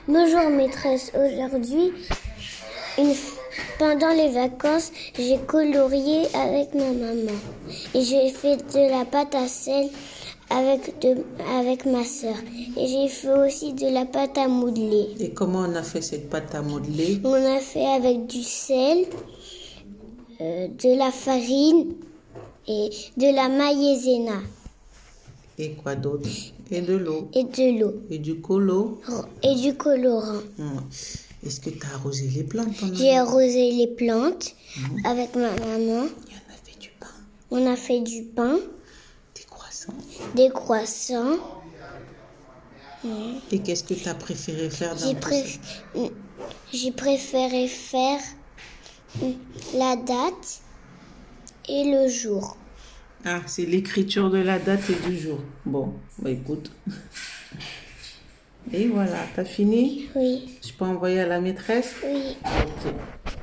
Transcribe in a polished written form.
Bonjour maîtresse, aujourd'hui, pendant les vacances, j'ai colorié avec ma maman. Et j'ai fait de la pâte à sel avec ma sœur. Et j'ai fait aussi de la pâte à modeler. Et comment on a fait cette pâte à modeler? On a fait avec du sel, de la farine et de la maïzena. Et quoi d'autre? Et de l'eau. Et de l'eau. Et du colorant. Et du colorant. Est-ce que tu as arrosé les plantes? J'ai arrosé les plantes avec ma maman. Et on a fait du pain. On a fait du pain. Des croissants. Des croissants. Et qu'est-ce que tu as préféré faire dans tout ça? J'ai préféré faire la date et le jour. Ah, c'est l'écriture de la date et du jour. Bon, bah écoute. Et voilà, t'as fini? Oui. Je peux envoyer à la maîtresse? Oui. Ok.